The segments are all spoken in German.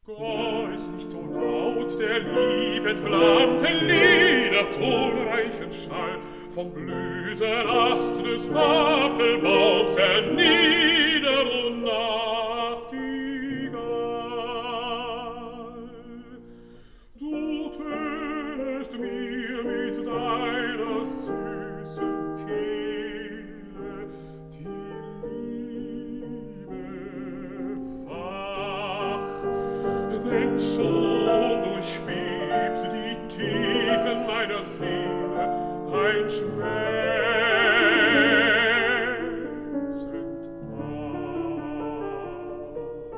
Geus nicht so laut der lieb entflammten Lieder, tonreichen Schall, vom Blütenast des Apfelbaums hernieder, o Nachtigall. Du tönest mir mit deiner süßen Kehle die Liebe wach, denn schon durchbebt die Tiefen meiner Seele dein schmerzend Ach.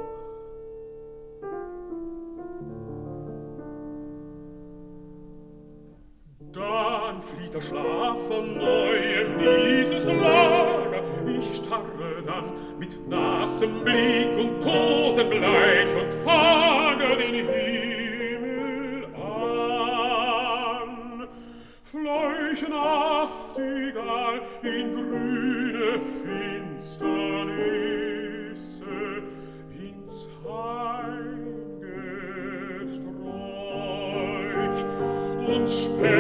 Dann flieht der Schlaf von neuem dieses Lager, ich starre dann mit nassem Blick und totenbleich und hager den Himmel an. Fleuche Nachtigall in grüne Finsternisse, ins Heimgesträuch und